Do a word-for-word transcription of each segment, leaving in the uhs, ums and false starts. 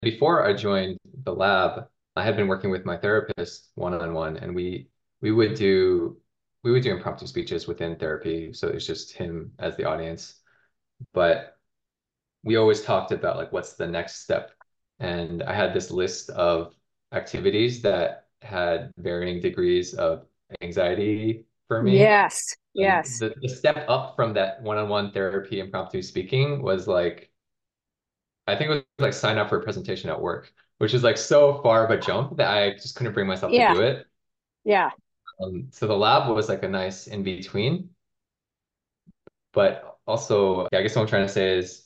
before I joined the lab, I had been working with my therapist one-on-one, and we we would do we would do impromptu speeches within therapy. So it was just him as the audience. But we always talked about like what's the next step. And I had this list of activities that had varying degrees of anxiety for me. Yes, And yes. the, the step up from that one-on-one therapy impromptu speaking was like, I think it was like sign up for a presentation at work, which is like so far of a jump that I just couldn't bring myself to Yeah, do it. yeah. Um, so the lab was like a nice in between, but also, yeah, I guess what I'm trying to say is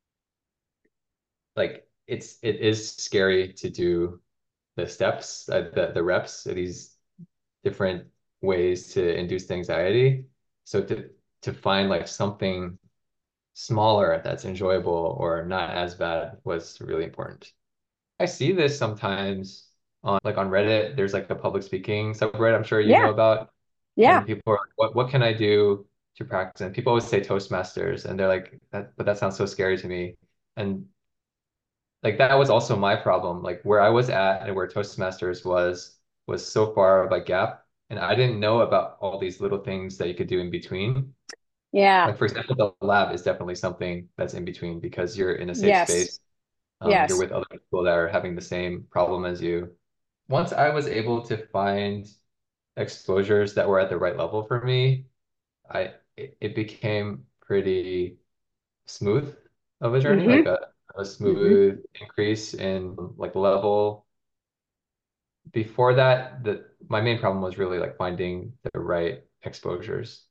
like it's it is scary to do the steps, uh, the the reps, uh, these different ways to induce anxiety. So to to find like something smaller that's enjoyable or not as bad was really important. I see this sometimes on like on Reddit. There's like a public speaking subreddit I'm sure you know Yeah, about, yeah. and people are like, what what can I do to practice? And people always say Toastmasters, and they're like that, but that sounds so scary to me. And like that was also my problem. Like where I was at and where Toastmasters was was so far of a gap, and I didn't know about all these little things that you could do in between. Yeah. Like for example, the lab is definitely something that's in between because you're in a safe Yes. space. Um, you're Yes. with other people that are having the same problem as you. Once I was able to find exposures that were at the right level for me, I it, it became pretty smooth of a journey, Mm-hmm. like a, a Mm-hmm. smooth increase in like level. Before that, the my main problem was really like finding the right exposures.